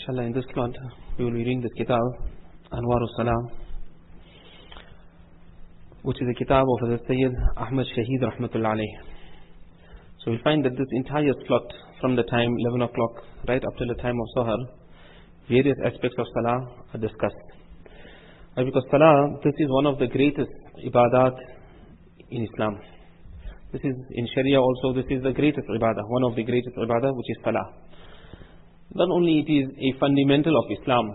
Inshallah, in this class we will be reading this kitab, Anwarus Salam, which is a kitab of the Sayyid Ahmad Shaheed Rahmatullah alayh. So we find that this entire slot, from the time 11 o'clock right up till the time of Sahar, various aspects of Salah are discussed. Because Salah, this is one of the greatest ibadat in Islam. This is in Sharia also, this is the greatest ibadah, one of the greatest ibadah, which is Salah. Not only it is a fundamental of Islam,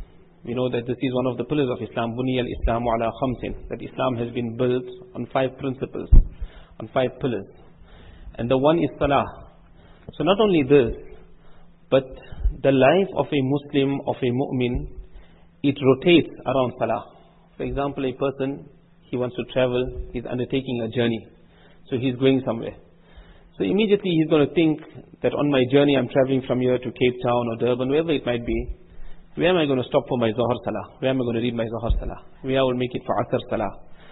we know that this is one of the pillars of Islam, Buniyal Islamu ala khamsin, that Islam has been built on 5 principles, on 5 pillars. And the one is Salah. So not only this, but the life of a Muslim, of a mu'min, it rotates around Salah. For example, a person, he wants to travel, he's undertaking a journey. So he's going somewhere. So immediately he's going to think that on my journey I'm traveling from here to Cape Town or Durban, wherever it might be. Where am I going to stop for my Zohar Salah? Where am I going to read my Zohar Salah? Where I will make it for Asr Salah?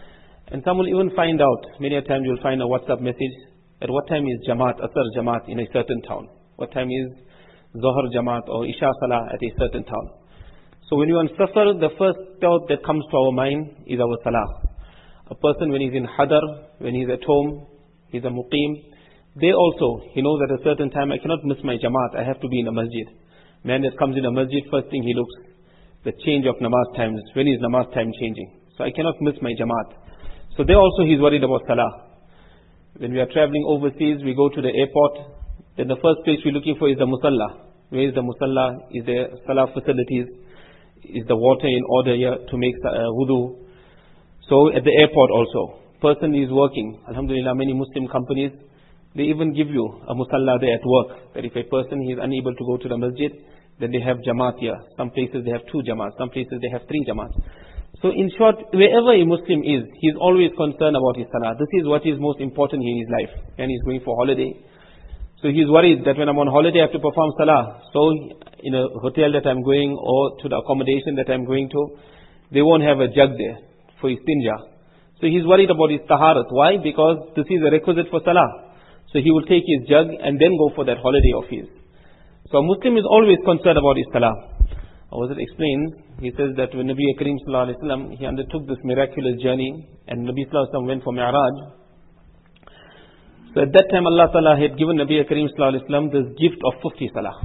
And some will even find out, many a time you'll find a WhatsApp message, at what time is Jamaat, Asr Jamaat in a certain town? What time is Zohar Jamaat or Isha Salah at a certain town? So when you are on Safar, the first thought that comes to our mind is our Salah. A person when he's in Hadar, when he's at home, he's a Muqim, they also, he knows at a certain time, I cannot miss my Jamaat, I have to be in a masjid. Man that comes in a masjid, first thing he looks, the change of namaz times, when is namaz time changing? So I cannot miss my Jamaat. So there also he's worried about Salah. When we are traveling overseas, we go to the airport, then the first place we're looking for is the Musalla. Where is the Musalla? Is there Salah facilities? Is the water in order here to make wudu? So at the airport also, person is working. Alhamdulillah, many Muslim companies, they even give you a musalla there at work, that if a person is unable to go to the masjid, then they have jamaat here. Some places they have 2 jamaats, some places they have 3 jamaats. So in short, wherever a Muslim is, he's always concerned about his salah. This is what is most important in his life. And he's going for holiday. So he's worried that when I'm on holiday I have to perform salah. So in a hotel that I'm going or to the accommodation that I'm going to, they won't have a jug there for his tinja. So he's worried about his taharat. Why? Because this is a requisite for salah. So he will take his jug and then go for that holiday of his. So a Muslim is always concerned about his salah. How was it explained? He says that when Nabi Kareem Sallallahu Alaihi Wasallam, he undertook this miraculous journey and Nabi Sallallahu Alaihi Wasallam went for Mi'raj. So at that time Allah Ta'ala had given Nabi Kareem Sallallahu Alaihi Wasallam this gift of 50 salah.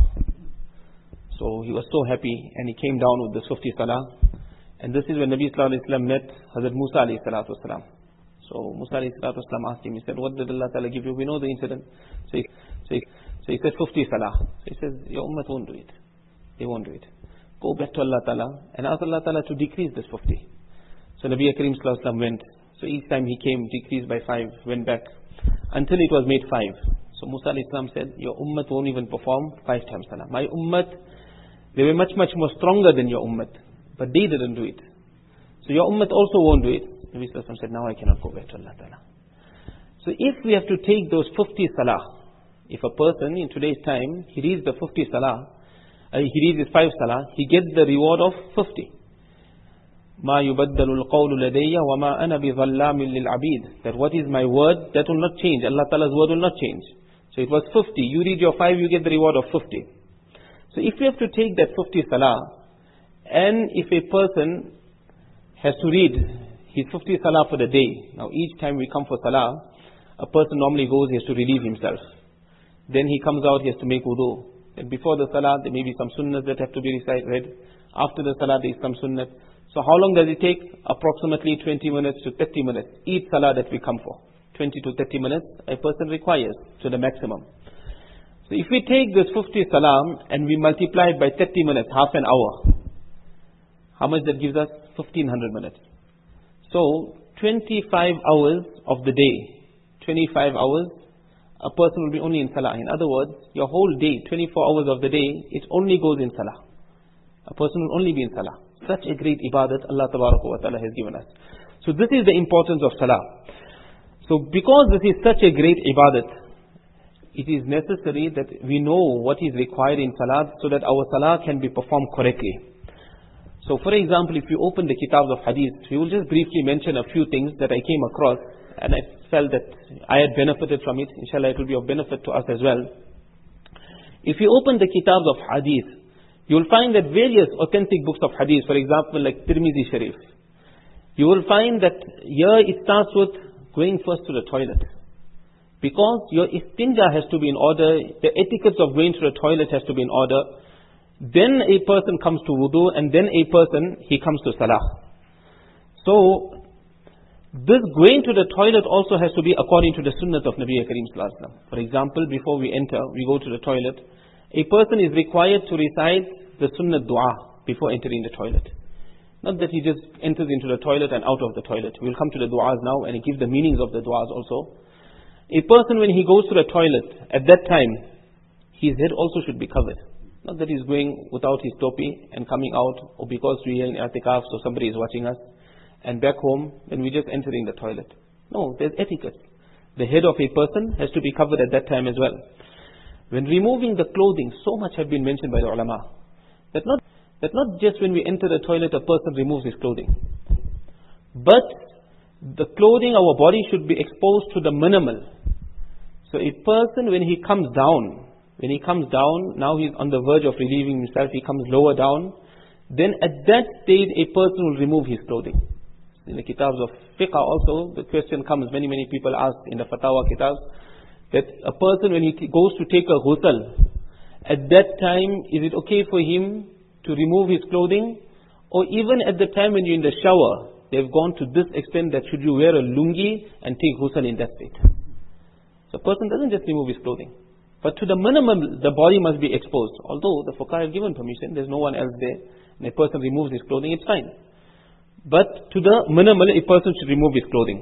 So he was so happy and he came down with this 50 salah. And this is when Nabi Sallallahu Alaihi Wasallam met Hazrat Musa Alayhi Salatu Wasalam. So Musa Alayhi Salatu Wasalam asked him, he said, what did Allah Ta'ala give you? We know the incident. So he said 50 salah. So he says, your ummah won't do it. They won't do it. Go back to Allah Ta'ala and ask Allah Ta'ala to decrease this 50. So Nabi Kareem Sallallahu Alaihi Wasallam went. So each time he came, decreased by 5, went back, until it was made 5. So Musa Alayhi Salam said, your ummah won't even perform 5 times salah. My ummah, they were much, much more stronger than your ummah. But they didn't do it. So your ummah also won't do it. Nabi Sallallahu Alaihi Wasallam said, now I cannot go back to Allah Ta'ala. So if we have to take those 50 salah, if a person in today's time, he reads the 50 salah, he reads his 5 salah, he gets the reward of 50. مَا يُبَدَّلُ الْقَوْلُ لَدَيَّ وَمَا أَنَا بِظَلَّامٍ لِلْعَبِيدِ. That what is my word, that will not change. Allah Ta'ala's word will not change. So it was 50. You read your 5, you get the reward of 50. So if we have to take that 50 salah, and if a person has to read his 50 salah for the day, now each time we come for salah, a person normally goes, he has to relieve himself. Then he comes out, he has to make wudu. And before the salah, there may be some sunnahs that have to be recited. After the salah, there is some sunnah. So how long does it take? Approximately 20 minutes to 30 minutes. Each salah that we come for, 20 to 30 minutes, a person requires to the maximum. So if we take this 50 salah and we multiply it by 30 minutes, half an hour, how much that gives us? 1500 minutes. So 25 hours of the day, 25 hours, a person will be only in salah. In other words, your whole day, 24 hours of the day, it only goes in salah. A person will only be in salah. Such a great ibadat Allah Ta'ala has given us. So this is the importance of salah. So because this is such a great ibadat, it is necessary that we know what is required in salah so that our salah can be performed correctly. So for example, if you open the kitabs of hadith, we will just briefly mention a few things that I came across and I felt that I had benefited from it. Inshallah, it will be of benefit to us as well. If you open the kitabs of hadith, You will find that various authentic books of hadith, for example, like Tirmidhi Sharif, you will find that here it starts with going first to the toilet. Because your istinja has to be in order, the etiquettes of going to the toilet has to be in order. Then a person comes to wudu, and then a person, he comes to salah. So, this going to the toilet also has to be according to the sunnah of Nabi Kareem Sallallahu Alaihi Wasallam. For example, before we enter, we go to the toilet. A person is required to recite the sunnah dua before entering the toilet. Not that he just enters into the toilet and out of the toilet. We'll come to the du'as now and give the meanings of the du'as also. A person, when he goes to the toilet, at that time, his head also should be covered. Not that he's going without his topi and coming out, or because we are in i'tikaf, so somebody is watching us, and back home, then we're just entering the toilet. No, there's etiquette. The head of a person has to be covered at that time as well. When removing the clothing, so much have been mentioned by the ulama. That not just when we enter the toilet a person removes his clothing. But the clothing, our body should be exposed to the minimal. So a person, when he comes down, now he's on the verge of relieving himself, he comes lower down, then at that stage a person will remove his clothing. In the kitabs of fiqh also, the question comes, many people ask in the fatwa kitabs, that a person when he goes to take a ghusl, at that time, is it okay for him to remove his clothing? Or even at the time when you're in the shower, they've gone to this extent that should you wear a lungi and take ghusl in that state. So a person doesn't just remove his clothing. But to the minimum, the body must be exposed. Although the fuqaha have given permission, there's no one else there, and a person removes his clothing, it's fine. But to the minimal, a person should remove his clothing.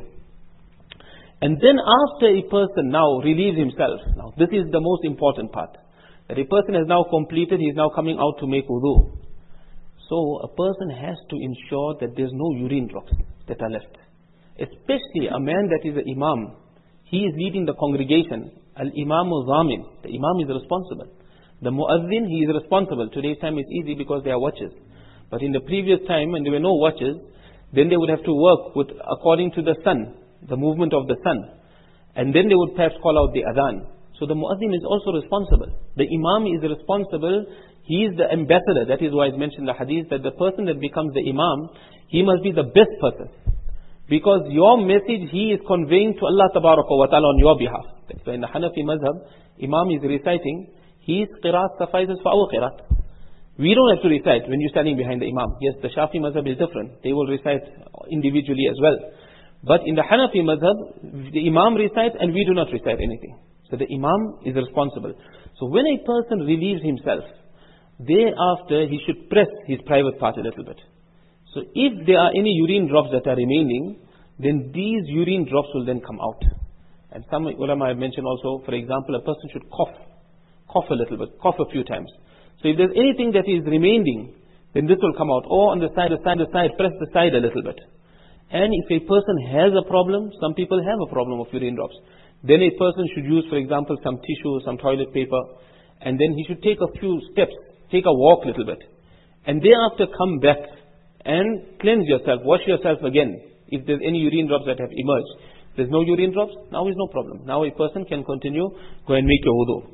And then after a person now relieves himself, now this is the most important part, that a person has now completed, he is now coming out to make wudu. So a person has to ensure that there's no urine drops that are left. Especially a man that is an imam, he is leading the congregation. Al-imam al-zamin, the imam is responsible. The muazzin, he is responsible. Today's time is easy because there are watches. But in the previous time, when there were no watches, then they would have to work according to the sun, the movement of the sun. And then they would perhaps call out the adhan. So the muazzin is also responsible. The imam is responsible. He is the ambassador. That is why it's mentioned in the hadith that the person that becomes the imam, he must be the best person. Because your message he is conveying to Allah Tabaraka wa Ta'ala on your behalf. That's why in the Hanafi Mazhab, imam is reciting, his qiraat suffices for our qiraat. We don't have to recite when you're standing behind the imam. Yes, the Shafi Mazhab is different. They will recite individually as well. But in the Hanafi Mazhab, the imam recites and we do not recite anything. So the imam is responsible. So when a person relieves himself, thereafter he should press his private part a little bit. So if there are any urine drops that are remaining, then these urine drops will then come out. And some ulama have mentioned also, for example, a person should cough a little bit, cough a few times. So if there's anything that is remaining, then this will come out. Or on the side, press the side a little bit. And if a person has a problem, some people have a problem of urine drops, then a person should use, for example, some tissue, some toilet paper, and then he should take a few steps, take a walk a little bit, and thereafter come back and cleanse yourself, wash yourself again. If there's any urine drops that have emerged, there's no urine drops, now is no problem. Now a person can continue, go and make your wudu.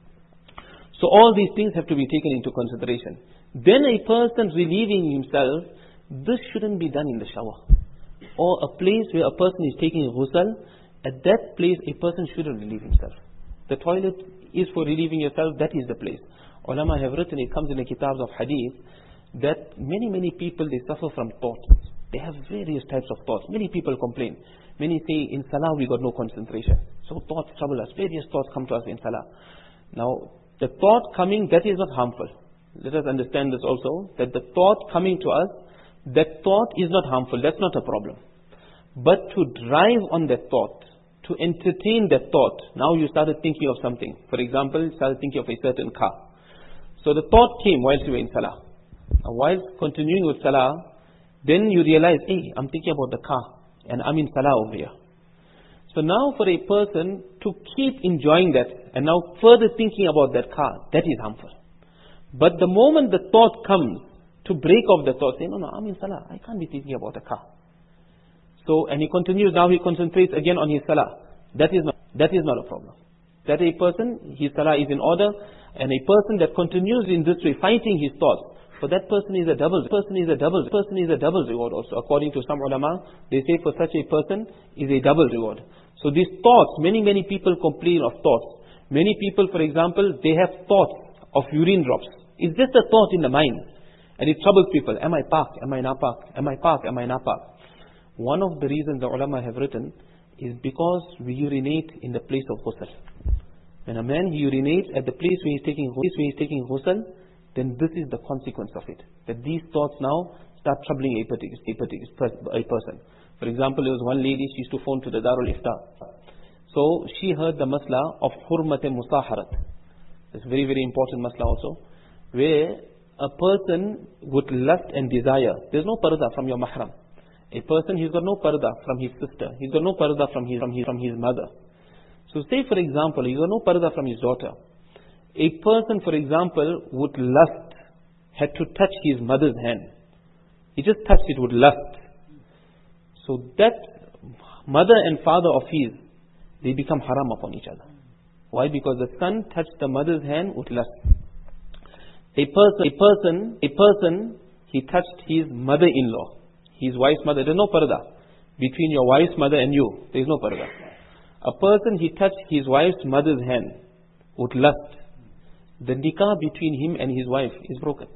So all these things have to be taken into consideration. Then a person relieving himself, this shouldn't be done in the shower. Or a place where a person is taking a ghusl, at that place a person shouldn't relieve himself. The toilet is for relieving yourself, that is the place. Ulama have written, it comes in the kitabs of hadith, that many people, they suffer from thoughts. They have various types of thoughts. Many people complain. Many say, in salah we got no concentration. So thoughts trouble us. Various thoughts come to us in salah. Now, the thought coming, that is not harmful. Let us understand this also, that the thought coming to us, that thought is not harmful. That's not a problem. But to drive on that thought, to entertain that thought, now you started thinking of something. For example, you started thinking of a certain car. So the thought came whilst you were in salah. Now, while continuing with salah, then you realize, hey, I'm thinking about the car and I'm in salah over here. So now for a person to keep enjoying that and now further thinking about that car, that is harmful. But the moment the thought comes to break off the thought, say, no, I'm in salah, I can't be thinking about the car. So, and he continues, now he concentrates again on his salah. That is not a problem. That a person, his salah is in order, and a person that continues in this way, fighting his thoughts, for that person is a double reward also. According to some ulama, they say for such a person is a double reward. So these thoughts, many people complain of thoughts. Many people, for example, they have thoughts of urine drops. It's just a thought in the mind, and it troubles people. Am I pak? Am I not pak? Am I pak? Am I not pak? One of the reasons the ulama have written is because we urinate in the place of ghusl. When a man urinates at the place where he's taking ghusl, then this is the consequence of it. That these thoughts now start troubling a person. For example, there was one lady, she used to phone to the Darul Ifta. So she heard the masla of hurmat-e musaharat. It's a very important masla also, where a person would lust and desire. There's no parda from your mahram. A person, he's got no parda from his sister. He's got no parda from his mother. So say for example, he's got no parda from his daughter. A person, for example, would lust, had to touch his mother's hand. He just touched it with lust. So that mother and father of his, they become haram upon each other. Why? Because the son touched the mother's hand with lust. A person, he touched his mother-in-law, his wife's mother. There's no parda between your wife's mother and you. There's no parda. A person, he touched his wife's mother's hand with lust. The nikah between him and his wife is broken.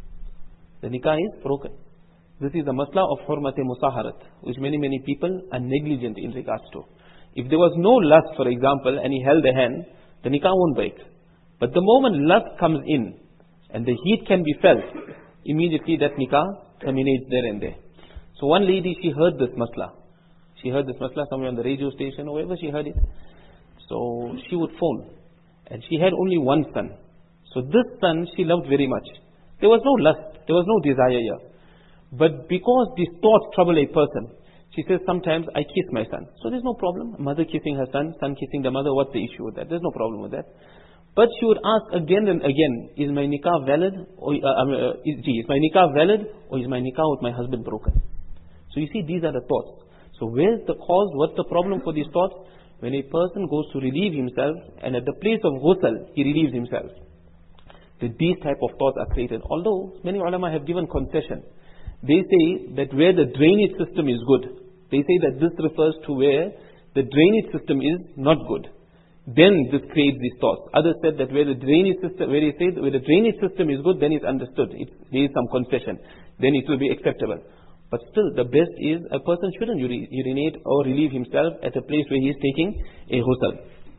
The nikah is broken. This is the masla of hurmat-e musaharat, which many people are negligent in regards to. If there was no lust, for example, and he held the hand, the nikah won't break. But the moment lust comes in, and the heat can be felt, immediately that nikah terminates there and there. So one lady, she heard this masla. She heard this masla somewhere on the radio station or wherever she heard it. So she would phone. And she had only one son. So this son she loved very much. There was no lust, there was no desire here. But because these thoughts trouble a person, she says sometimes I kiss my son. So there's no problem. Mother kissing her son kissing the mother, what's the issue with that? There's no problem with that. But she would ask again and again, is my nikah valid? Or, is my nikah valid or is my nikah with my husband broken? So you see, these are the thoughts. So where's the cause? What's the problem for these thoughts? When a person goes to relieve himself, and at the place of ghusl, he relieves himself. These type of thoughts are created. Although many ulama have given concession. They say that where the drainage system is good, they say that this refers to where the drainage system is not good. Then this creates these thoughts. Others said that where the drainage system is good, then it's understood. There is some concession. Then it will be acceptable. But still, the best is a person shouldn't urinate or relieve himself at a place where he is taking a ghusl.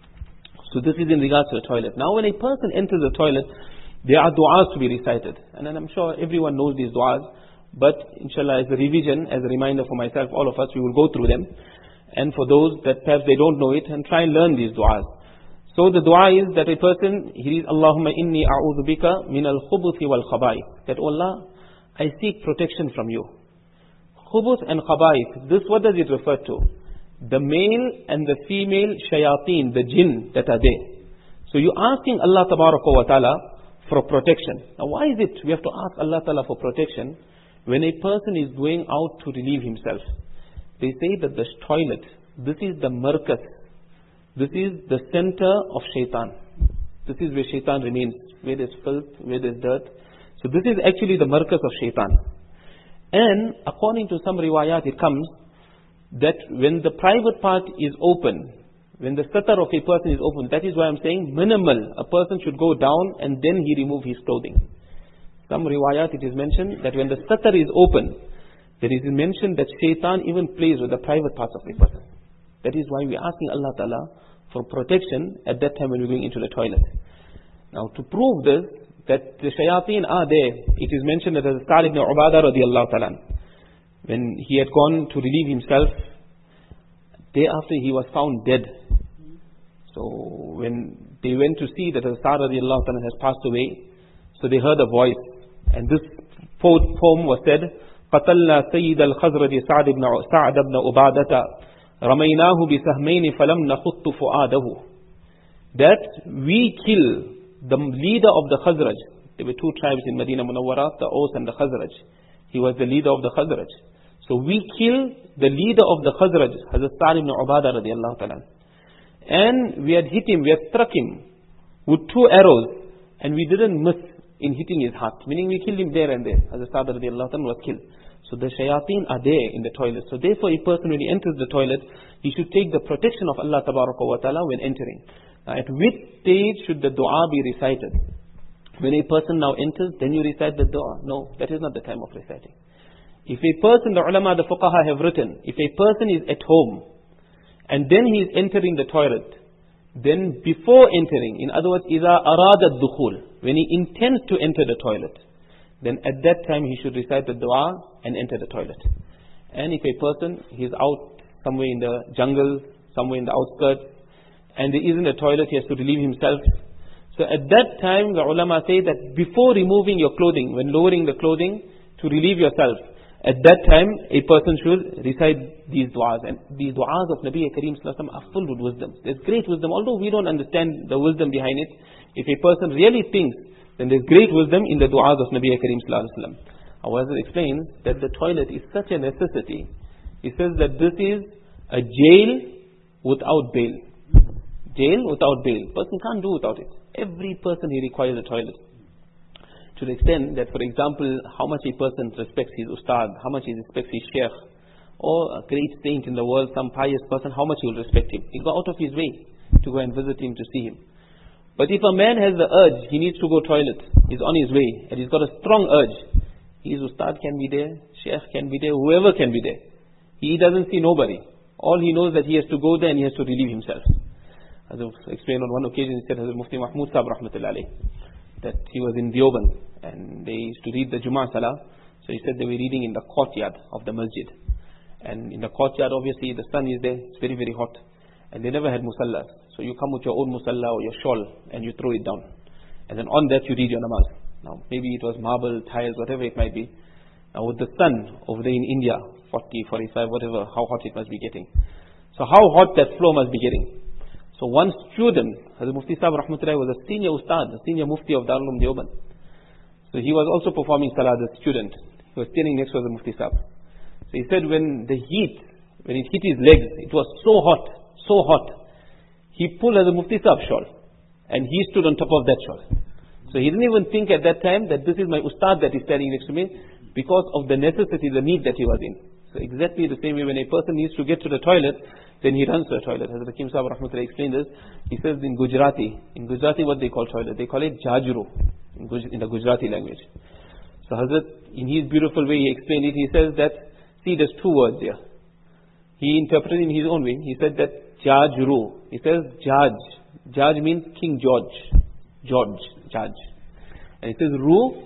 So this is in regards to the toilet. Now when a person enters the toilet, there are du'as to be recited. And then I'm sure everyone knows these du'as. But inshallah, as a revision, as a reminder for myself, all of us, we will go through them. And for those that perhaps they don't know it, and try and learn these du'as. So the du'a is that a person, he reads, Allahumma inni a'udhu bika min al-khubuthi wal-khaba'ith. That, oh Allah, I seek protection from you. Khubuth and khaba'ith, this what does it refer to? The male and the female shayateen, the jinn that are there. So you're asking Allah tabaraka wa ta'ala for protection. Now why is it we have to ask Allah ta'ala for protection when a person is going out to relieve himself? They say that the toilet, this is the markas. This is the center of shaitan. This is where shaitan remains, where there's filth, where there's dirt. So this is actually the markas of shaitan. And according to some riwayat, it comes that when the private part is open, when the satar of a person is open, that is why I'm saying minimal. A person should go down and then he remove his clothing. Some riwayat it is mentioned that when the satar is open, there is mentioned that shaitan even plays with the private parts of a person. That is why we are asking Allah Ta'ala for protection at that time when we're going into the toilet. Now to prove this, that the shayateen are there, it is mentioned that Sa'd ibn Ubadah radiallahu ta'ala, when he had gone to relieve himself, day after he was found dead. So when they went to see that Sa'd radiallahu ta'ala has passed away, so they heard a voice, and this poem was said, قَتَلْنَا سَيِّدَ الْخَزْرَجِ سَعْدَ بْنَ أُبَادَةَ رَمَيْنَاهُ بِسَهْمَيْنِ فَلَمْ نَخُطُّ فُؤَادَهُ. That we kill the leader of the Khazraj. There were two tribes in Medina Munawwara, the Aus and the Khazraj. He was the leader of the Khazraj. So we kill the leader of the Khazraj, Hazrat Sa'd ibn Ubadah radiallahu ta'ala. And we had hit him, we had struck him with 2 arrows, and we didn't miss in hitting his heart. Meaning we killed him there and there. As the Sa'd radiallahu anhu was killed. So the shayateen are there in the toilet. So therefore a person when he enters the toilet, he should take the protection of Allah Tabaraka wa Ta'ala when entering. Now at which stage should the dua be recited? When a person now enters, then you recite the dua. No, that is not the time of reciting. If a person, the ulama, the fuqaha have written, if a person is at home, and then he is entering the toilet, then before entering, in other words, إِذَا أَرَادَ الدُّخُولِ, when he intends to enter the toilet, then at that time he should recite the dua and enter the toilet. And if a person, he is out somewhere in the jungle, somewhere in the outskirts, and there isn't a toilet, he has to relieve himself. So at that time, the ulama say that before removing your clothing, when lowering the clothing to relieve yourself, at that time, a person should recite these du'as. And these du'as of Nabi Kareem Sallallahu Alaihi Wasallam are full with wisdom. There's great wisdom, although we don't understand the wisdom behind it. If a person really thinks, then there's great wisdom in the du'as of Nabi Kareem Sallallahu Alaihi Wasallam. However, it explains that the toilet is such a necessity. He says that this is a jail without bail. Jail without bail. Person can't do without it. Every person he requires a toilet. To the extent that, for example, how much a person respects his ustad, how much he respects his sheikh, or a great saint in the world, some pious person, how much he will respect him. He'll go out of his way to go and visit him, to see him. But if a man has the urge, he needs to go toilet, he's on his way, and he's got a strong urge, his ustad can be there, sheikh can be there, whoever can be there. He doesn't see nobody. All he knows that he has to go there and he has to relieve himself. As I explained on one occasion, he said, Hazrat Mufti Mahmud Sahib Rahmatullah Alayh, that he was in Deoband and they used to read the Jummah Salah. So he said they were reading in the courtyard of the masjid. And in the courtyard, obviously, the sun is there, it's very, very hot. And they never had musallas. So you come with your own musalla or your shawl and you throw it down. And then on that you read your namaz. Now, maybe it was marble, tiles, whatever it might be. Now with the sun over there in India, 40, 45, whatever, how hot it must be getting. So how hot that floor must be getting. So one student, Hazrat Mufti Sahib Rahmatullah, was a senior ustad, a senior mufti of Darul Uloom Deoband. So he was also performing salah as a student. He was standing next to the Mufti Sahib. So he said when the heat, when it hit his legs, it was so hot. He pulled as a Mufti Sahib shawl and he stood on top of that shawl. So he didn't even think at that time that this is my ustad that is standing next to me, because of the necessity, the need that he was in. So exactly the same way when a person needs to get to the toilet, then he runs to the toilet. Hazrat Hakim Sahib Rahmatullah explained this. He says in Gujarati what they call toilet, they call it Jajru in the Gujarati language. So Hazrat, in his beautiful way, he explained it. He says that, see, there's 2 words here. He interpreted in his own way. He said that Jajru. He says Jaj. Jaj means King George. Jaj. And he says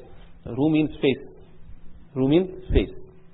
Ru means face. Ru means face.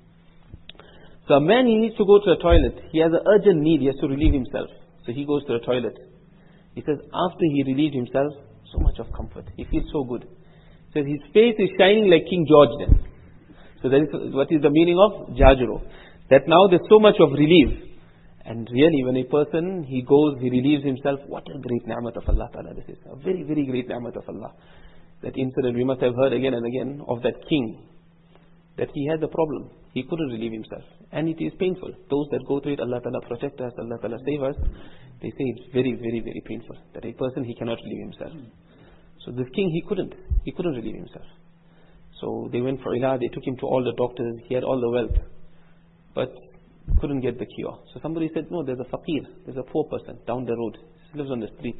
So a man, he needs to go to the toilet. He has an urgent need. He has to relieve himself. So he goes to the toilet. He says after he relieved himself, so much of comfort. He feels so good. He says his face is shining like King George then. So that is what is the meaning of Jajru. That now there's so much of relief. And really when a person, he goes, he relieves himself, what a great ni'mat of Allah Ta'ala this is. A very, very great ni'mat of Allah. That incident we must have heard again and again of that king. That he had the problem. He couldn't relieve himself. And it is painful. Those that go through it, Allah Ta'ala protect us, Allah Ta'ala save us. They say it's very, very, very painful. That a person, he cannot relieve himself. So this king, he couldn't relieve himself. So they went for ilah, they took him to all the doctors, he had all the wealth. But couldn't get the cure. So somebody said, no, there's a faqir, there's a poor person down the road. He lives on the street.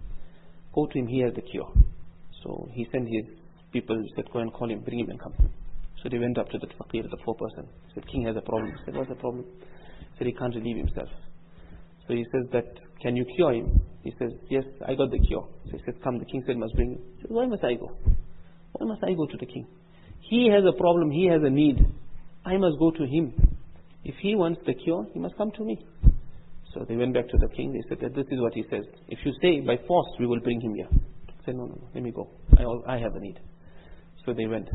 Go to him, he has the cure. So he sent his people, said, go and call him, bring him and come. So they went up to the faqir, the poor person. He said, king has a problem. He said, what's the problem? He said, he can't relieve himself. So he says that, can you cure him? He says, yes, I got the cure. So he said, come. The king said, must bring him. He said, why must I go? Why must I go to the king? He has a problem, he has a need. I must go to him. If he wants the cure, he must come to me. So they went back to the king. They said that this is what he says. If you say by force, we will bring him here. He said, no, let me go. I have a need. So they went.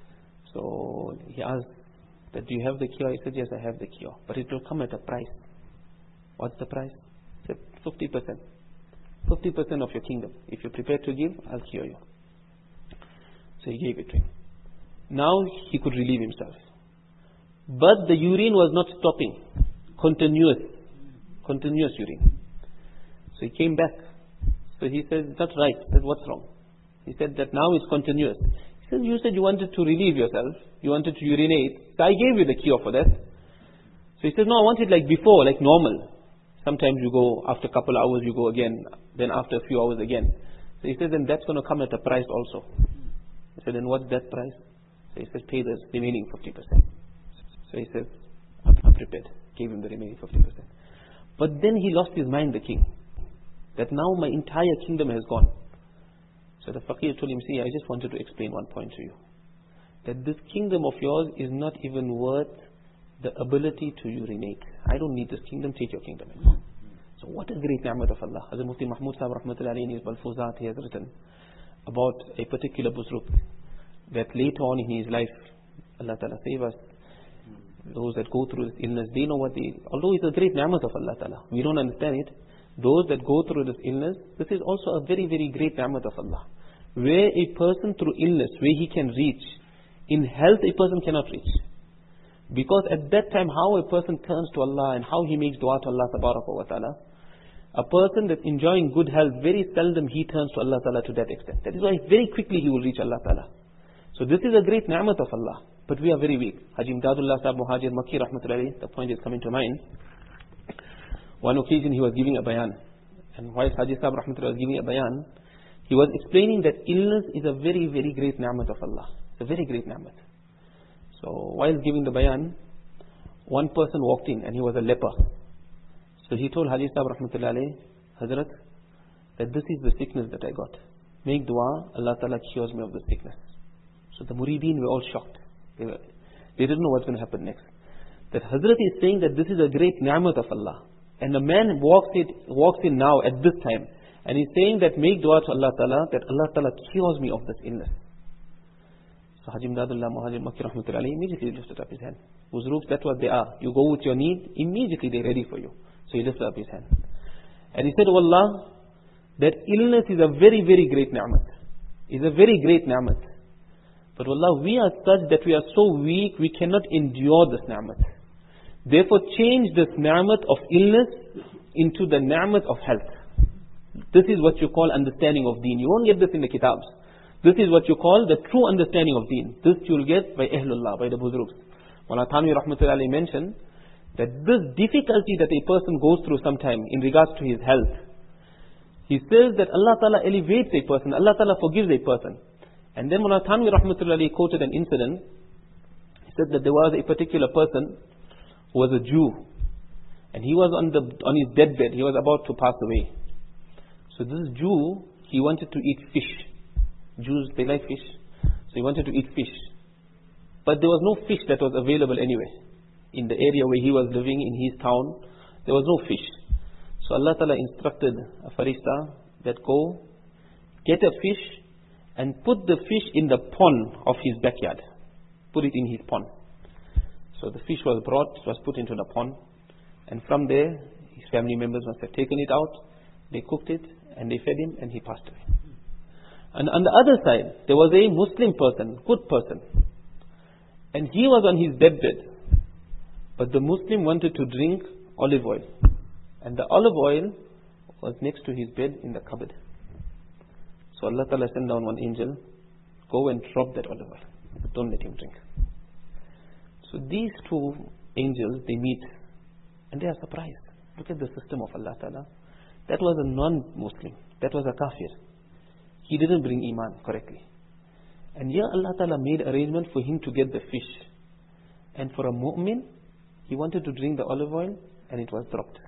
So he asked that, do you have the cure? He said, yes, I have the cure. But it will come at a price. What's the price? He said, 50%. 50% of your kingdom. If you're prepared to give, I'll cure you. So he gave it to him. Now he could relieve himself. But the urine was not stopping. Continuous urine. So he came back. So he said, "That's right." I said, "What's wrong?" He said that now it's continuous. He said, "You said you wanted to relieve yourself. You wanted to urinate. So I gave you the cure for that." So he says, "No, I want it like before, like normal. Sometimes you go, after a couple of hours you go again, then after a few hours again." So he says, "Then that's going to come at a price also." I said, "Then what's that price?" So he says, "Pay the remaining 50%. So he says, I'm prepared. Gave him the remaining 50%. But then he lost his mind, the king, that now my entire kingdom has gone. So the faqir told him, "See, I just wanted to explain one point to you. That this kingdom of yours is not even worth the ability to urinate. I don't need this kingdom, take your kingdom." So what a great ni'mat of Allah. Hazrat Mufti Mahmud Sahib Rahmatullahi Alayhi in his Balfuzat, he has written about a particular Buzruk that later on in his life, Allah Ta'ala save us, those that go through this illness, they know what although it's a great ni'mat of Allah Ta'ala, we don't understand it. Those that go through this illness, this is also a very, very great ni'mat of Allah. Where a person through illness, where he can reach, in health a person cannot reach. Because at that time, how a person turns to Allah and how he makes dua to Allah Tabaraka wa Ta'ala, a person that's enjoying good health, very seldom he turns to Allah Ta'ala to that extent. That is why very quickly he will reach Allah Ta'ala. So this is a great ni'mat of Allah. But we are very weak. Haji Imdadullah Sahib Muhajir Makki Rahmatullahi, the point is coming to mind. One occasion he was giving a bayan. And while Haji Sahib Rahmatullahi was giving a bayan, he was explaining that illness is a very, very great ni'mat of Allah. It's a very great ni'mat. So while giving the bayan, one person walked in and he was a leper. So he told Haji Sahib Rahmatullahi, "Hazrat, that this is the sickness that I got. Make dua, Allah Ta'ala cures me of the sickness." So the murideen were all shocked. They didn't know what's going to happen next. That Hazrat is saying that this is a great ni'mat of Allah. And the man walks in now at this time. And he's saying that make dua to Allah Ta'ala, that Allah Ta'ala cures me of this illness. So Haji Imdadullah Muhajir Makki Rahmatullahi immediately lifted up his hand. Uzruks, that's what they are. You go with your need, immediately they're ready for you. So he lifted up his hand. And he said, "Oh Allah, that illness is a very, very great ni'mat. It's a very great ni'mat. But Allah, we are such that we are so weak, we cannot endure this ni'mat. Therefore change this ni'mat of illness into the ni'mat of health." This is what you call understanding of deen. You won't get this in the kitabs. This is what you call the true understanding of deen. This you will get by Ahlullah, by the Buzruks. Mullah Thanwi Rahmatullahi mentioned that this difficulty that a person goes through sometime in regards to his health, he says that Allah Ta'ala elevates a person, Allah Ta'ala forgives a person. And then Mullah Thanwi Rahmatullahi quoted an incident. He said that there was a particular person who was a Jew. And he was on his deathbed. He was about to pass away. So this Jew, he wanted to eat fish. Jews, they like fish. So he wanted to eat fish. But there was no fish that was available anywhere. In the area where he was living, in his town, there was no fish. So Allah Ta'ala instructed a farishta that go, get a fish and put the fish in the pond of his backyard. Put it in his pond. So the fish was brought, it was put into the pond. And from there, his family members must have taken it out. They cooked it and they fed him and he passed away. And on the other side, there was a Muslim person, good person. And he was on his deathbed. But the Muslim wanted to drink olive oil. And the olive oil was next to his bed in the cupboard. So Allah Ta'ala sent down one angel, go and drop that olive oil. Don't let him drink. So these two angels, they meet. And they are surprised. Look at the system of Allah Ta'ala. That was a non-Muslim. That was a kafir. He didn't bring Iman correctly. And here Allah Ta'ala made arrangement for him to get the fish. And for a mu'min, he wanted to drink the olive oil and it was dropped.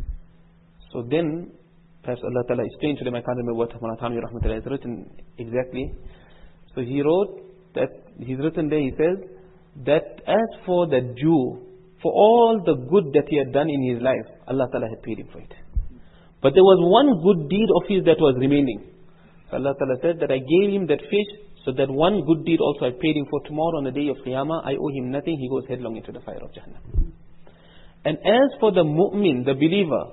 So then, perhaps Allah Ta'ala explained to them, I can't remember what Mullah Thanwi Rahmatullah has written exactly. So he wrote that, he's written there, he says, that as for the Jew, for all the good that he had done in his life, Allah Ta'ala had paid him for it. But there was one good deed of his that was remaining. So Allah Ta'ala said that I gave him that fish, so that one good deed also I paid him for. Tomorrow on the day of Qiyamah, I owe him nothing, he goes headlong into the fire of Jahannam. And as for the mu'min, the believer,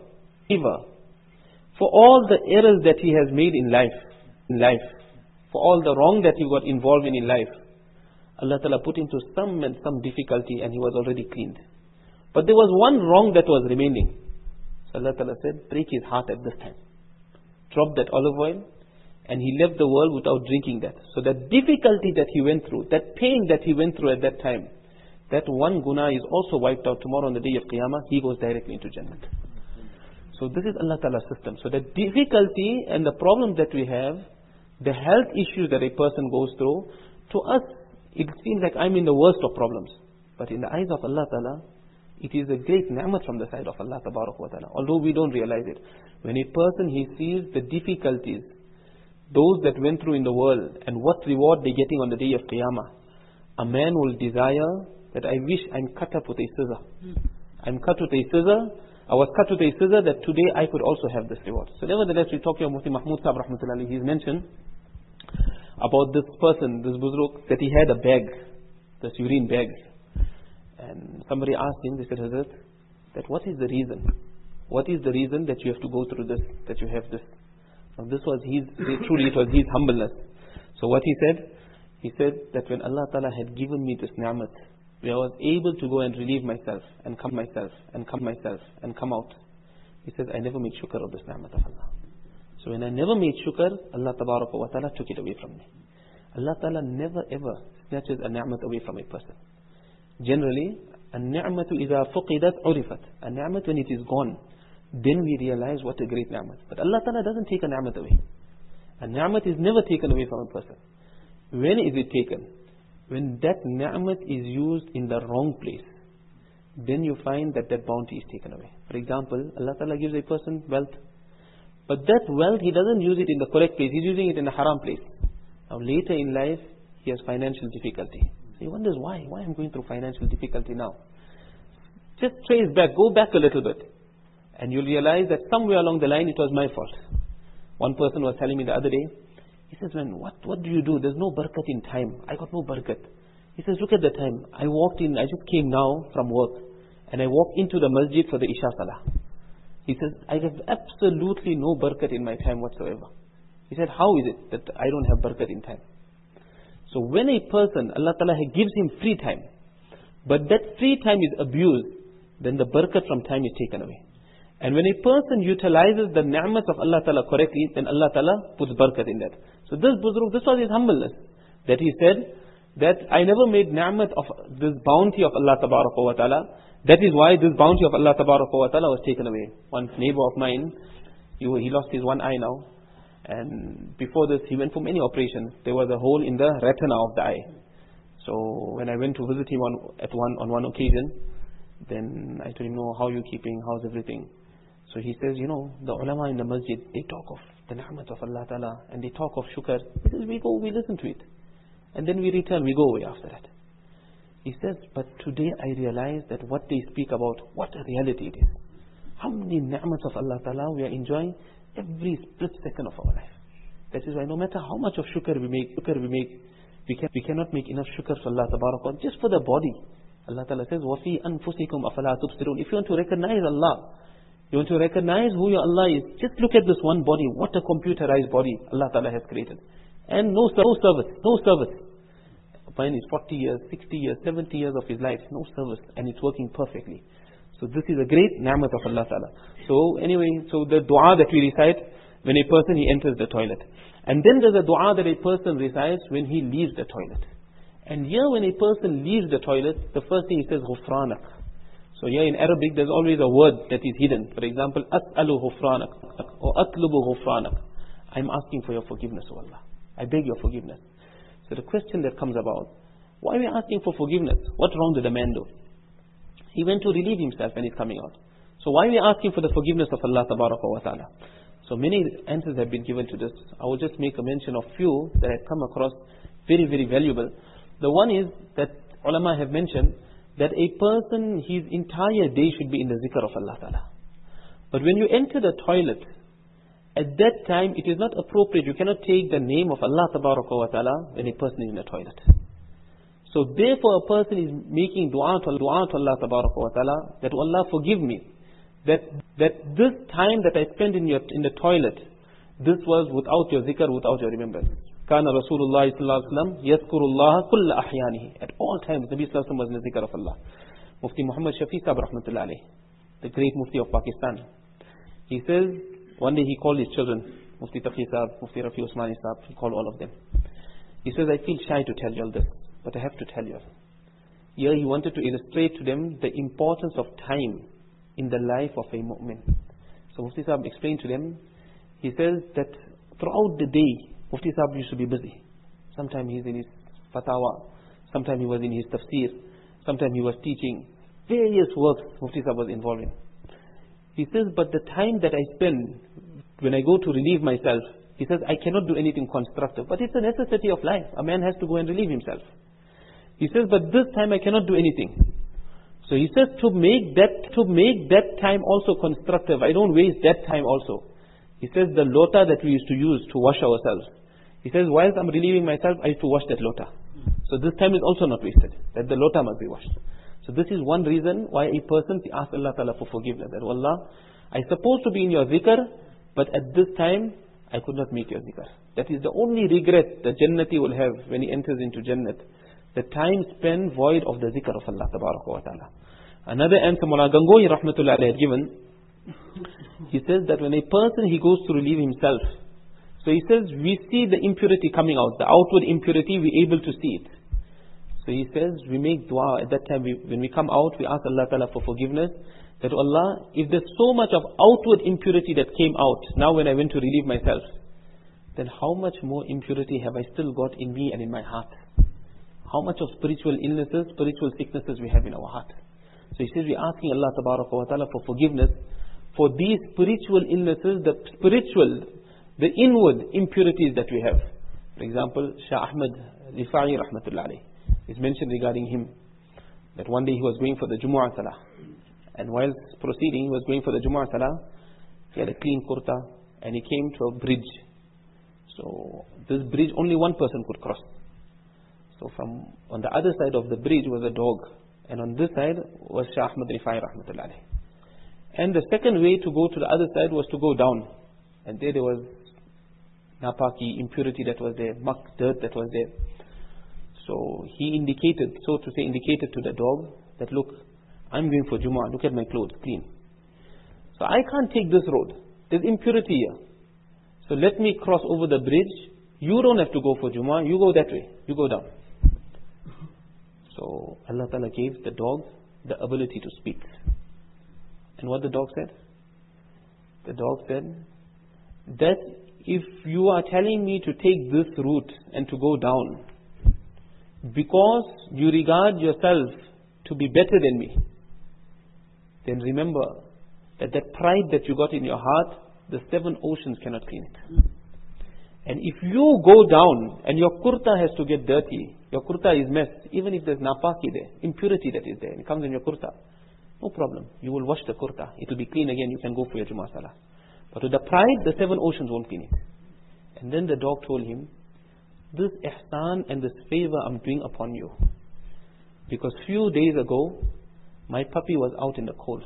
for all the errors that he has made in life, for all the wrong that he got involved in life, Allah Ta'ala put him to some difficulty and he was already cleaned. But there was one wrong that was remaining. So Allah Ta'ala said, break his heart at this time. Drop that olive oil, and he left the world without drinking that. So that difficulty that he went through, that pain that he went through at that time, that one guna is also wiped out tomorrow on the day of Qiyamah. He goes directly into Jannah. So this is Allah Ta'ala's system. So the difficulty and the problem that we have, the health issues that a person goes through, to us, it seems like I'm in the worst of problems. But in the eyes of Allah Ta'ala, it is a great ni'mat from the side of Allah Ta'ala. Although we don't realize it. When a person, he sees the difficulties, those that went through in the world, and what reward they're getting on the day of Qiyamah, a man will desire that I wish I'm cut up with a scissor. I'm cut with a scissor. I was cut with a scissor that today I could also have this reward. So nevertheless, we talk here, Mufti Mahmud Sahib Rahmatullahi, he's mentioned about this person, this Buzruk, that he had a bag, this urine bag. And somebody asked him, they said, Hazrat, that what is the reason? What is the reason that you have to go through this, that you have this? Now this was truly it was his humbleness. So what he said that when Allah Ta'ala had given me this ni'mat, where I was able to go and relieve myself, and come out. He says, I never made shukr of this ni'mat of Allah. So when I never made shukr, Allah Ta'ala took it away from me. Allah Ta'ala never ever snatches a ni'mat away from a person. Generally, النعمة إذا فقدت عرفت. A ni'mat, when it is gone, then we realize what a great ni'mat. But Allah Ta'ala doesn't take a ni'mat away. A ni'mat is never taken away from a person. When is it taken? When that ni'mat is used in the wrong place, then you find that bounty is taken away. For example, Allah Ta'ala gives a person wealth, but that wealth, He doesn't use it in the correct place, He's using it in the haram place. Now later in life, he has financial difficulty. So he wonders why I'm going through financial difficulty now. Just trace back, go back a little bit, and you'll realize that somewhere along the line it was my fault. One person was telling me the other day, he says, man, what do you do? There's no barakat in time. I got no barakat. He says, look at the time. I just came now from work, and I walked into the masjid for the Isha Salah. He says, I have absolutely no barakat in my time whatsoever. He said, how is it that I don't have barakat in time? So when a person, Allah Ta'ala gives him free time, but that free time is abused, then the barakat from time is taken away. And when a person utilizes the ni'mat of Allah Ta'ala correctly, then Allah Ta'ala puts barakat in that. So this Buzruk, this was his humbleness, that he said that I never made ni'mat of this bounty of Allah Ta'ala. That is why this bounty of Allah Ta'ala was taken away. One neighbor of mine, he lost his one eye now. And before this, he went for many operations. There was a hole in the retina of the eye. So when I went to visit him on one occasion, then I told him, no, how are you keeping? How's everything? So he says, the ulama in the masjid, they talk of the ni'mat of Allah Ta'ala, and they talk of shukr. He says, we go, we listen to it. And then we return, we go away after that. He says, but today I realize that what they speak about, what a reality it is. How many ni'mats of Allah Ta'ala we are enjoying every split second of our life. That is why no matter how much of shukr we make, we cannot make enough shukr for Allah Ta'ala, just for the body. Allah Ta'ala says, وَفِي أَنفُسِكُمْ أَفَلَا تُبْصِرُونَ. If you want to recognize Allah, you want to recognize who your Allah is, just look at this one body. What a computerized body Allah Ta'ala has created. And no service. Mine is 40 years, 60 years, 70 years of his life, no service, and it's working perfectly. So this is a great ni'mat of Allah Ta'ala. So anyway, the dua that we recite when a person he enters the toilet. And then there's a dua that a person recites when he leaves the toilet. And here when a person leaves the toilet, the first thing he says, Ghufranak. So here in Arabic there's always a word that is hidden. For example, As'alu Ghufranak or Atlubu Ghufranak. I'm asking for your forgiveness, O Allah. I beg your forgiveness. So the question that comes about, why are we asking for forgiveness? What wrong did the man do? He went to relieve himself when he's coming out. So why are we asking for the forgiveness of Allah Ta'ala? So many answers have been given to this. I will just make a mention of few that have come across very, very valuable. The one is that ulama have mentioned that a person, his entire day should be in the zikr of Allah Ta'ala. But when you enter the toilet, at that time it is not appropriate. You cannot take the name of Allah Ta'ala when a person is in the toilet. So therefore a person is making dua to Allah Ta'ala that Allah forgive me. That this time that I spent in the toilet, this was without your zikr, without your remembrance. Kana Rasulullah sallallahu alaihi wasallam yadhkurullah kulla ahyanihi. At all times, Nabi sallallahu alaihi wasallam was in the zikr of Allah. Mufti Muhammad Shafi Sahib rahmatullah alayhi, the great Mufti of Pakistan. He says, one day he called his children, Mufti Taqi Saab, Mufti Rafi Usmani Saab, he called all of them. He says, I feel shy to tell you all this, but I have to tell you. Here he wanted to illustrate to them the importance of time in the life of a mu'min. So Mufti Saab explained to them, he says that throughout the day, Mufti Saab used to be busy. Sometimes he's in his fatawa, sometimes he was in his tafsir, sometimes he was teaching. Various works Mufti Saab was involved in. He says, but the time that I spend when I go to relieve myself, he says, I cannot do anything constructive. But it's a necessity of life. A man has to go and relieve himself. He says, but this time I cannot do anything. So he says, to make that time also constructive, I don't waste that time also. He says, the lota that we used to use to wash ourselves. He says, whilst I'm relieving myself, I used to wash that lota. So this time is also not wasted, that the lota must be washed. So this is one reason why a person asks Allah Ta'ala for forgiveness. That, Allah, I supposed to be in your zikr, but at this time, I could not make your zikr. That is the only regret the Jannati will have when he enters into Jannat. The time spent void of the zikr of Allah Ta'ala. Another answer Mullah Gangohi Rahmatullah had given, he says that when a person, he goes to relieve himself, so he says, we see the impurity coming out, the outward impurity, we're able to see it. So he says, we make dua at that time, when we come out, we ask Allah Ta'ala for forgiveness, that Allah, if there's so much of outward impurity that came out, now when I went to relieve myself, then how much more impurity have I still got in me and in my heart? How much of spiritual illnesses, spiritual sicknesses we have in our heart? So he says, we're asking Allah Ta'ala for forgiveness for these spiritual illnesses, the inward impurities that we have. For example, Shah Ahmad Rifa'i Rahmatullah alayhi is mentioned regarding him, that one day he was going for the Jumu'ah Salah, and whilst proceeding, he was going for the Jumu'ah Salah, he had a clean kurta, and he came to a bridge. So this bridge, only one person could cross. So from on the other side of the bridge was a dog, and on this side was Shah Ahmad Rifa'i Rahmatullah alayhi. And the second way to go to the other side was to go down, and there was napaki, impurity that was there, muck, dirt that was there. So he indicated, so to say, indicated to the dog that, look, I'm going for Jumu'ah, look at my clothes, clean. So I can't take this road, there's impurity here. So let me cross over the bridge, you don't have to go for Jumu'ah, you go that way, you go down. So Allah Ta'ala gave the dog the ability to speak. And what the dog said? The dog said that if you are telling me to take this route and to go down, because you regard yourself to be better than me, then remember that pride that you got in your heart, the 7 oceans cannot clean it. And if you go down and your kurta has to get dirty, your kurta is messed, even if there's napaki there, impurity that is there, and it comes in your kurta, no problem. You will wash the kurta. It will be clean again. You can go for your Jumu'ah Salah. But with the pride, the 7 oceans won't clean it. And then the dog told him, this ihsan and this favor I'm doing upon you. Because few days ago, my puppy was out in the cold.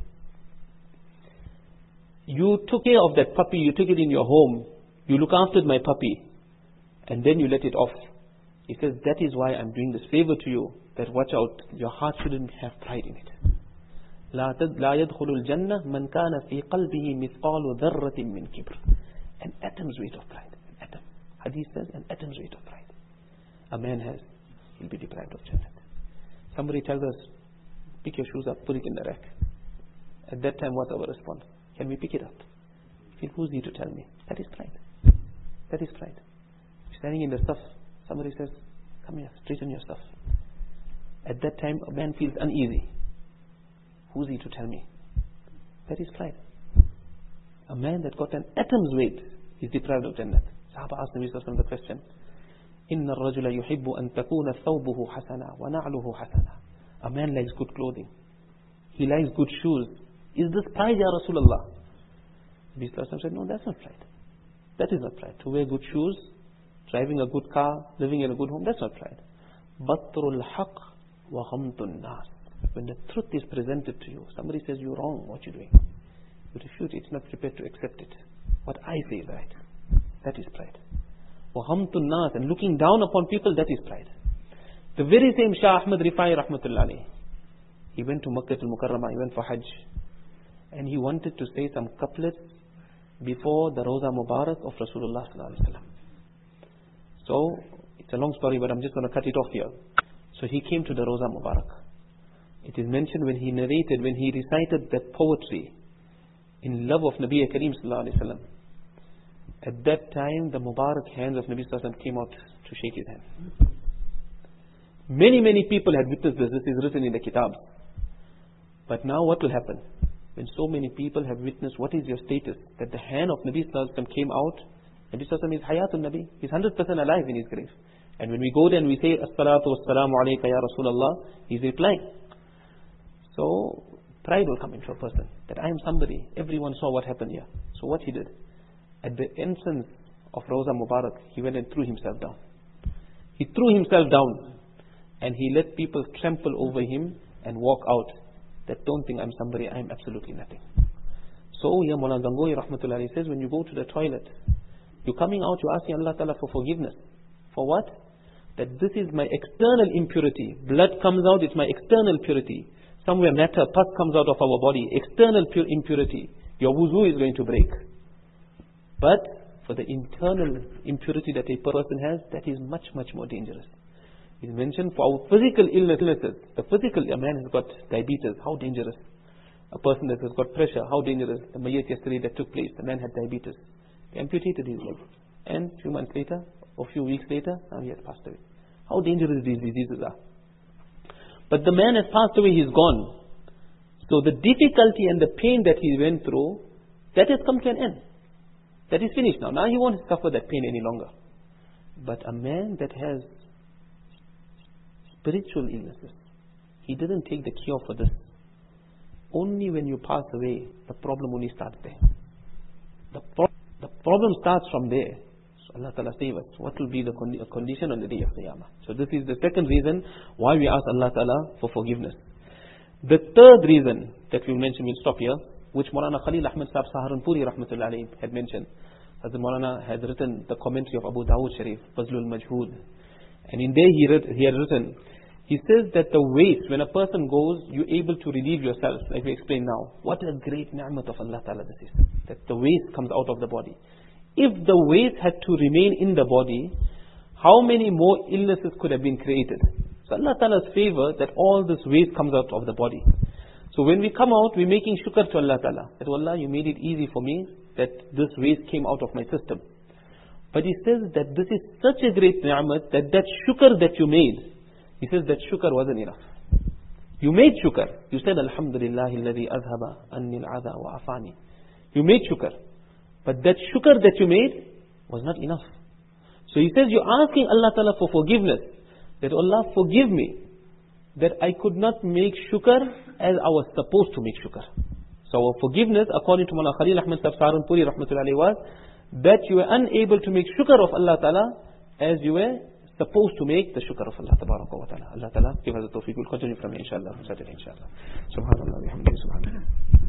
You took care of that puppy, you took it in your home, you look after my puppy, and then you let it off. He says, that is why I'm doing this favor to you, that watch out, your heart shouldn't have pride in it. لا يدخل الجنة من كان في قلبه مثقال ذرة من كبر. An atom's weight of pride. An atom. Hadith says, an atom's weight of pride. A man has, he'll be deprived of Jannah. Somebody tells us, pick your shoes up, put it in the rack. At that time, what's our response? Can we pick it up? Who's he to tell me? That is pride. That is pride. You're standing in the stuff. Somebody says, come here, straighten your stuff. At that time, a man feels uneasy. Who's he to tell me? That is pride. A man that got an atom's weight is deprived of Jannah. Sahaba asked Nabi Sallallahu Alaihi Wasallam the question, إِنَّ الرَّجُلَ يُحِبُّ أَن تَكُونَ ثَوْبُهُ حَسَنًا وَنَعْلُهُ حَسَنًا. A man likes good clothing. He likes good shoes. Is this pride, Ya Rasulullah? Nabi Sallallahu Alaihi Wasallam said, no, that's not pride. That is not pride. To wear good shoes, driving a good car, living in a good home, that's not pride. بَطْرُ الْحَقِّ وَغَمْطُ النَّاسِ. When the truth is presented to you, somebody says you're wrong, what you're doing. You refute it, it's not prepared to accept it. What I say is right. That is pride. وَغَمْطُ النَّاسِ. And looking down upon people, that is pride. The very same Shah Ahmad Rifa'i Rahmatullah alayhi, he went to Makkah al-Mukarramah, he went for Hajj. and he wanted to say some couplets before the Rawza Mubarak of Rasulullah sallallahu alaihi wasallam. So, it's a long story, but I'm just going to cut it off here. So he came to the Rawza Mubarak. It is mentioned when he narrated, when he recited that poetry in love of Nabi Kareem sallallahu alaihi wasallam. At that time, the Mubarak hands of Nabi sallallahu alaihi wasallam came out to shake his hand. Many people had witnessed this. This is written in the Kitabs. But now what will happen? When so many people have witnessed, what is your status? That the hand of Nabi sallallahu alaihi wasallam came out. Nabi sallallahu alaihi wasallam is Hayatul Nabi. He's 100% alive in his grave. And when we go there and we say, As-salatu was-salamu alayka ya Rasulullah, he's replying. So, pride will come into a person. That I am somebody. Everyone saw what happened here. So what he did? At the entrance of Rawza Mubarak, he went and threw himself down. He threw himself down. And he let people trample over him and walk out. That don't think I'm somebody, I'm absolutely nothing. So here Mawlana Gangohi Rahmatullahi says, when you go to the toilet, you're coming out, you're asking Allah Ta'ala for forgiveness. For what? That this is my external impurity. Blood comes out, it's my external purity. Somewhere matter, pus comes out of our body. External impurity. Your wuzu is going to break. But for the internal impurity that a person has, that is much more dangerous. It's mentioned for our physical illnesses. The physical, a man has got diabetes, how dangerous. A person that has got pressure, how dangerous. The Mayyat yesterday that took place, the man had diabetes. They amputated his leg. And a few months later, or a few weeks later, now he has passed away. How dangerous these diseases are. But the man has passed away, he's gone. So the difficulty and the pain that he went through, that has come to an end. That is finished now. Now he won't suffer that pain any longer. But a man that has spiritual illnesses, he didn't take the cure for this. Only when you pass away, the problem only starts there. The problem starts from there. So Allah Ta'ala save us. What will be the condition on the day of Qiyamah? So this is the second reason why we ask Allah Ta'ala for forgiveness. The third reason that we mentioned, we'll stop here, which Maulana Khalil Ahmad Sahib Saharanpuri Rahmatullah Alayhi had mentioned. Hazrat Maulana had written the commentary of Abu Dawud Sharif, Fazlul Majhood. And in there he had written, he says that the waste, when a person goes, you're able to relieve yourself, like we explained now. What a great ni'mat of Allah Ta'ala this is. That the waste comes out of the body. If the waste had to remain in the body, how many more illnesses could have been created? So Allah Ta'ala's favor that all this waste comes out of the body. So when we come out, we're making shukr to Allah Ta'ala. That Allah, you made it easy for me that this waste came out of my system. But he says that this is such a great ni'mat that shukr that you made, he says that shukr wasn't enough. You made shukr. You said, Alhamdulillahi alladhi azhaba anni al-adha wa afani. You made shukr. But that shukr that you made was not enough. So he says, you're asking Allah Ta'ala for forgiveness. That Allah forgive me. That I could not make shukr as I was supposed to make shukr. So our forgiveness, according to Maulana Khalil Ahmad Sahib Saharanpuri Rahmatullahi Alayhi, was that you were unable to make shukr of Allah Ta'ala as you were supposed to make the shukr of Allah Ta'ala. Allah Ta'ala give us the tawfiq. We'll continue from here inshallah. Saturday inshallah. Subhanallah. Subhanallah.